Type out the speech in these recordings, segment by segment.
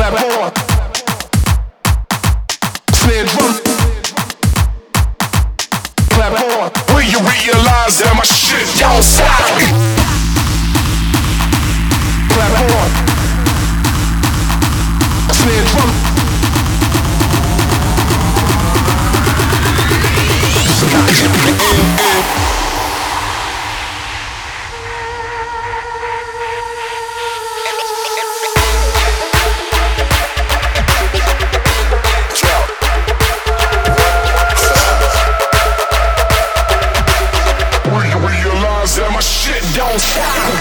clap on. Snare drum, clap on. When you realize that my shit don't sound, clap on. Snare drum. That my shit don't stop.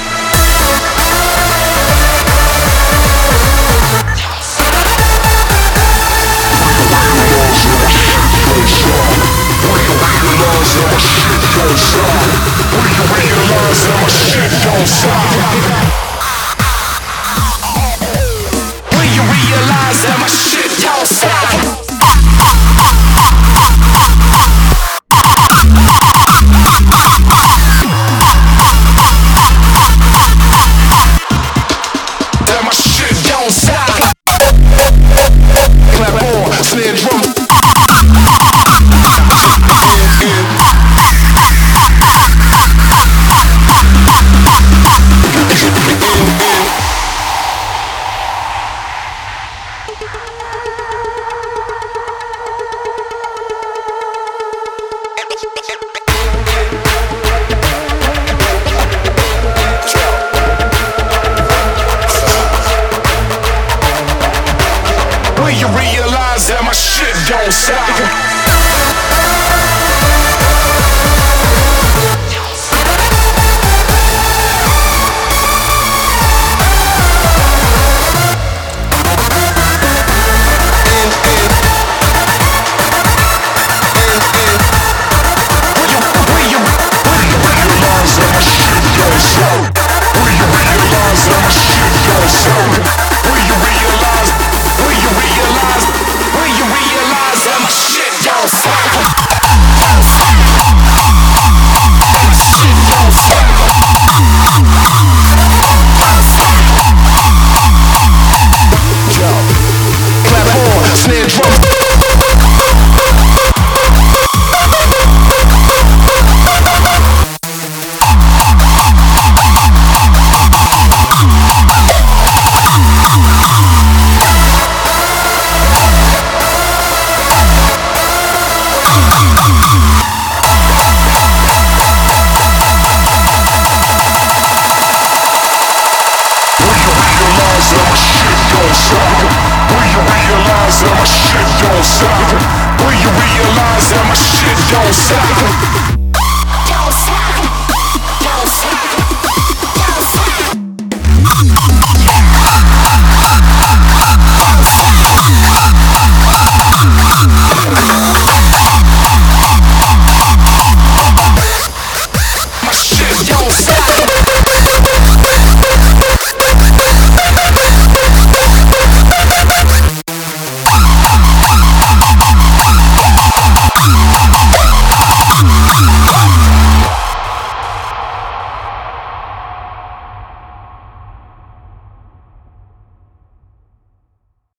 When you realize that my shit don't stop. When you realize that my shit don't stop.